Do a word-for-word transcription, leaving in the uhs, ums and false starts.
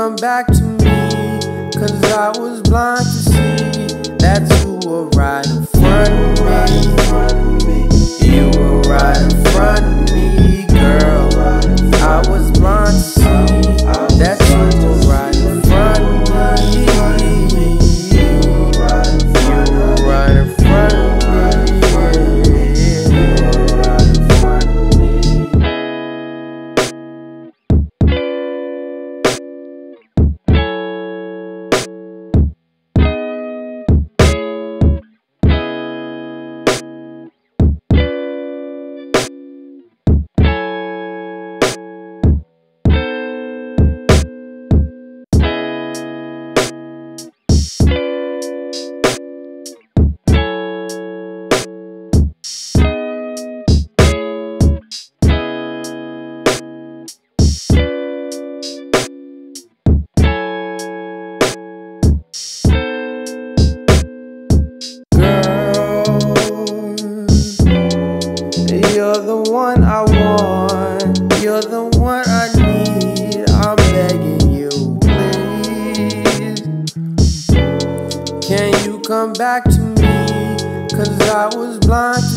come back to me? Cause I was blind to see that you were right in front of me. You were right in front of me, girl. I was blind to see that you were right in front of me. You were right in front of me. You're the one I want, you're the one I need. I'm begging you, please. Can you come back to me? Cause I was blind to